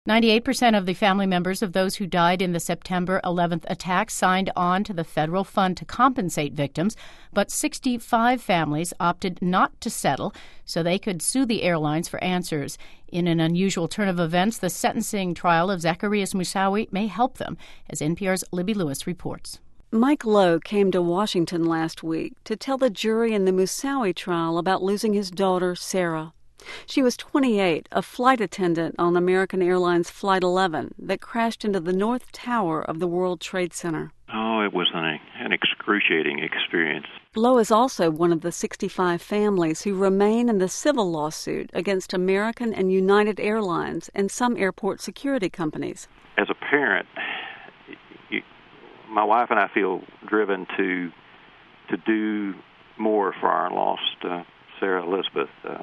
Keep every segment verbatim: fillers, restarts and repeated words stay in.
ninety-eight percent of the family members of those who died in the September eleventh attack signed on to the federal fund to compensate victims, but sixty-five families opted not to settle so they could sue the airlines for answers. In an unusual turn of events, the sentencing trial of Zacarias Moussaoui may help them, as N P R's Libby Lewis reports. Mike Lowe came to Washington last week to tell the jury in the Moussaoui trial about losing his daughter, Sarah. She was twenty-eight, a flight attendant on American Airlines Flight eleven that crashed into the North Tower of the World Trade Center. Oh, it was an, an excruciating experience. Lowe is also one of the sixty-five families who remain in the civil lawsuit against American and United Airlines and some airport security companies. As a parent, you, my wife and I feel driven to to do more for our lost uh, Sarah Elizabeth. Uh,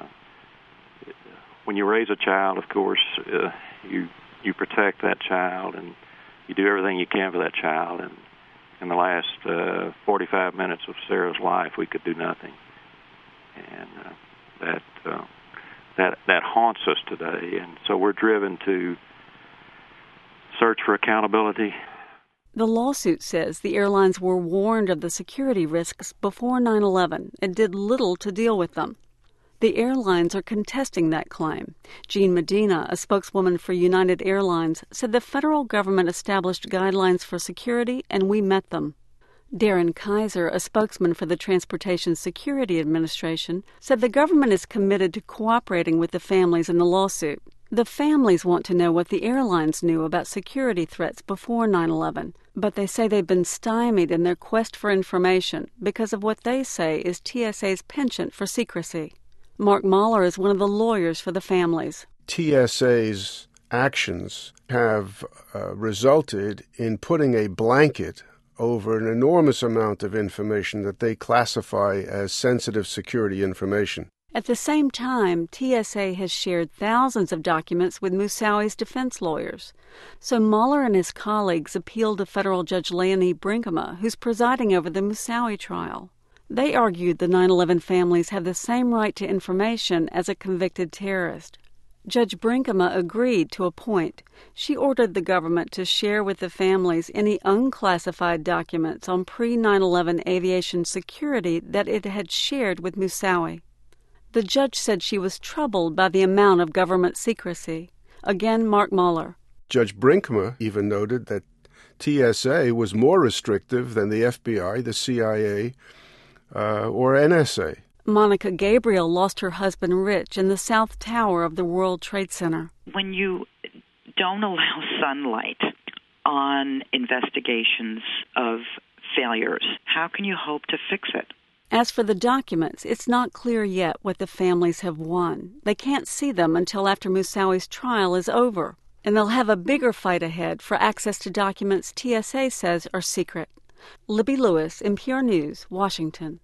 when you raise a child, of course, uh, you you protect that child and you do everything you can for that child. And in the last uh, forty-five minutes of Sarah's life, we could do nothing, and uh, that uh, that that haunts us today. And so we're driven to search for accountability. The lawsuit says the airlines were warned of the security risks before nine eleven and did little to deal with them. The airlines are contesting that claim. Jean Medina, a spokeswoman for United Airlines, said the federal government established guidelines for security and we met them. Darren Kaiser, a spokesman for the Transportation Security Administration, said the government is committed to cooperating with the families in the lawsuit. The families want to know what the airlines knew about security threats before nine eleven, but they say they've been stymied in their quest for information because of what they say is T S A's penchant for secrecy. Mark Mahler is one of the lawyers for the families. T S A's actions have uh, resulted in putting a blanket over an enormous amount of information that they classify as sensitive security information. At the same time, T S A has shared thousands of documents with Moussaoui's defense lawyers. So Mahler and his colleagues appealed to federal Judge Leonie Brinkema, who's presiding over the Moussaoui trial. They argued the nine eleven families have the same right to information as a convicted terrorist. Judge Brinkema agreed to a point. She ordered the government to share with the families any unclassified documents on pre nine eleven aviation security that it had shared with Moussaoui. The judge said she was troubled by the amount of government secrecy. Again, Mark Mahler. Judge Brinkema even noted that T S A was more restrictive than the F B I, the C I A, Uh, or N S A. Monica Gabriel lost her husband Rich in the South Tower of the World Trade Center. When you don't allow sunlight on investigations of failures, how can you hope to fix it? As for the documents, it's not clear yet what the families have won. They can't see them until after Moussaoui's trial is over, and they'll have a bigger fight ahead for access to documents T S A says are secret. Libby Lewis, N P R News, Washington.